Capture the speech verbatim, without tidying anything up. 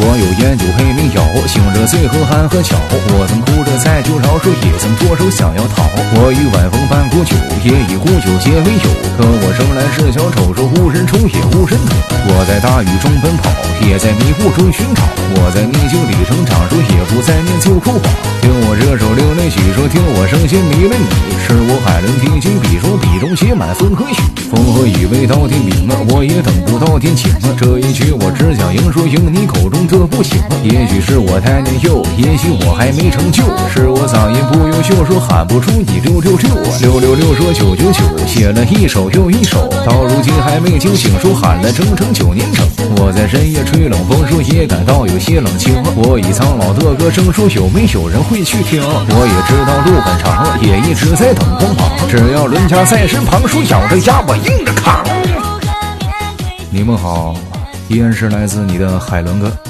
有研究黑名药，醒着醉和寒和巧。我曾哭着在酒烧水，也曾脱手想要逃。我与晚风伴古酒，也以古酒结为友。可我生来是小丑，是无人宠也无人疼。我在大雨中奔跑，也在迷雾中寻找。我在逆境里成长，说也不再念旧苦话。听我这首流泪曲，说听我声线迷了你。是我海伦提起笔，说笔中写满风和雨。风和雨未到天明啊，我也等不到天晴啊。这一曲我只想应说应你口中的不行啊。也许是我太年幼，也许我还没成就，是我嗓音不优秀，说喊不出你六六六啊。六六六说九九九，写了一首又一首，到如今还没清醒，说喊了整整九年整。我在深夜吹冷风，说也感到有些冷清。我以苍老的歌声，说有没有人会去听？我也知道路很长，也一直在等光芒。只要伦家在身旁，说咬着牙我硬着扛。你们好，依然是来自你的海伦哥。